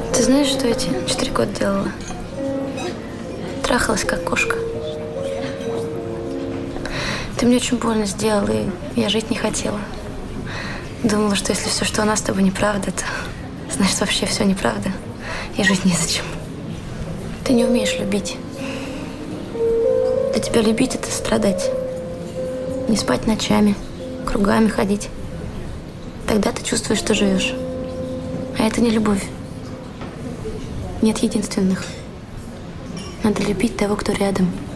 Ты знаешь, что я эти 4 года делала? Трахалась, как кошка. Ты мне очень больно сделал, и я жить не хотела. Думала, что если все, что у нас с тобой неправда, то значит вообще все неправда. И жить незачем. Ты не умеешь любить. Для тебя любить — это страдать. Не спать ночами, кругами ходить. Тогда ты чувствуешь, что живешь. А это не любовь. Нет единственных. Надо любить того, кто рядом.